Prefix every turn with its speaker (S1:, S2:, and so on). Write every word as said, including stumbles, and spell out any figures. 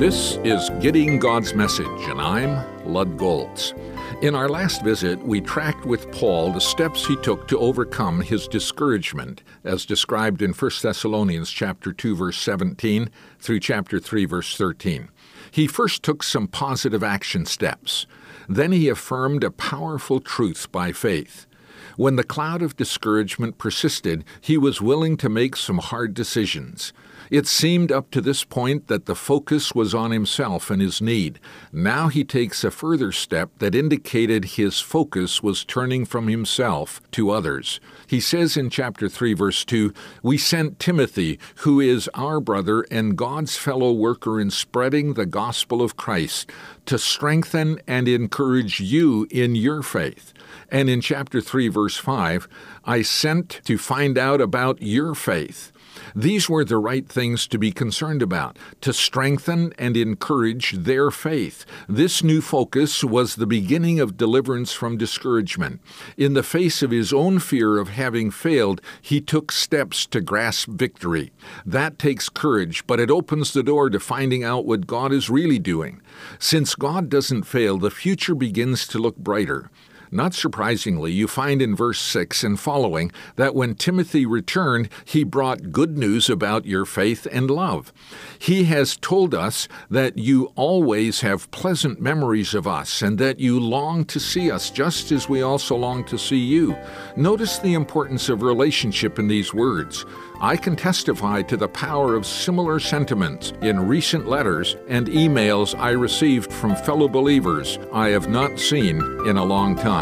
S1: This is Getting God's Message, and I'm Lud Goltz. In our last visit, we tracked with Paul the steps he took to overcome his discouragement, as described in First Thessalonians chapter two, verse seventeen, through chapter three, verse thirteen. He first took some positive action steps. Then he affirmed a powerful truth by faith. When the cloud of discouragement persisted, he was willing to make some hard decisions. It seemed up to this point that the focus was on himself and his need. Now he takes a further step that indicated his focus was turning from himself to others. He says in chapter three, verse two, "We sent Timothy, who is our brother and God's fellow worker in spreading the gospel of Christ, to strengthen and encourage you in your faith." And in chapter three, verse five, "I sent to find out about your faith." These were the right things to be concerned about, to strengthen and encourage their faith. This new focus was the beginning of deliverance from discouragement. In the face of his own fear of having failed, he took steps to grasp victory. That takes courage, but it opens the door to finding out what God is really doing. Since God doesn't fail, the future begins to look brighter. Not surprisingly, you find in verse six and following that when Timothy returned, he brought good news about your faith and love. He has told us that you always have pleasant memories of us and that you long to see us just as we also long to see you. Notice the importance of relationship in these words. I can testify to the power of similar sentiments in recent letters and emails I received from fellow believers I have not seen in a long time.